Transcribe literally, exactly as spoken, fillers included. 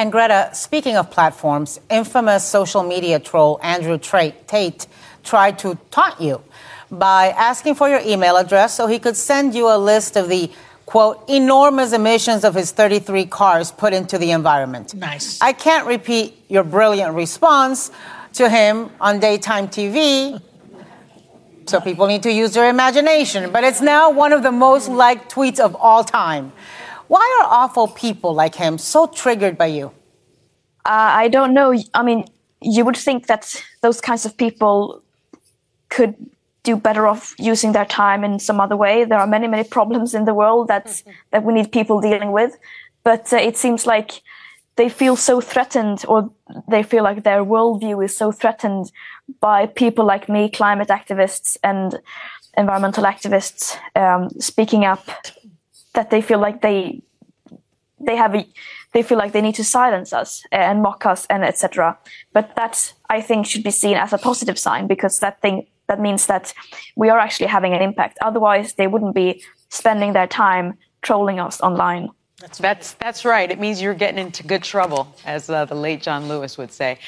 And Greta, speaking of platforms, infamous social media troll Andrew Tate tried to taunt you by asking for your email address so he could send you a list of the, quote, enormous emissions of his thirty-three cars put into the environment. Nice. I can't repeat your brilliant response to him on daytime T V, so people need to use their imagination. But it's now one of the most liked tweets of all time. Why are awful people like him so triggered by you? Uh, I don't know. I mean, you would think that those kinds of people could do better off using their time in some other way. There are many, many problems in the world that that we need people dealing with. But uh, it seems like they feel so threatened, or they feel like their worldview is so threatened by people like me, climate activists and environmental activists, um, speaking up, that they feel like they they have a, they feel like they need to silence us and mock us and et cetera. But that, I think, should be seen as a positive sign, because that thing that means that we are actually having an impact. Otherwise, they wouldn't be spending their time trolling us online. That's that's, that's right. It means you're getting into good trouble, as uh, the late John Lewis would say.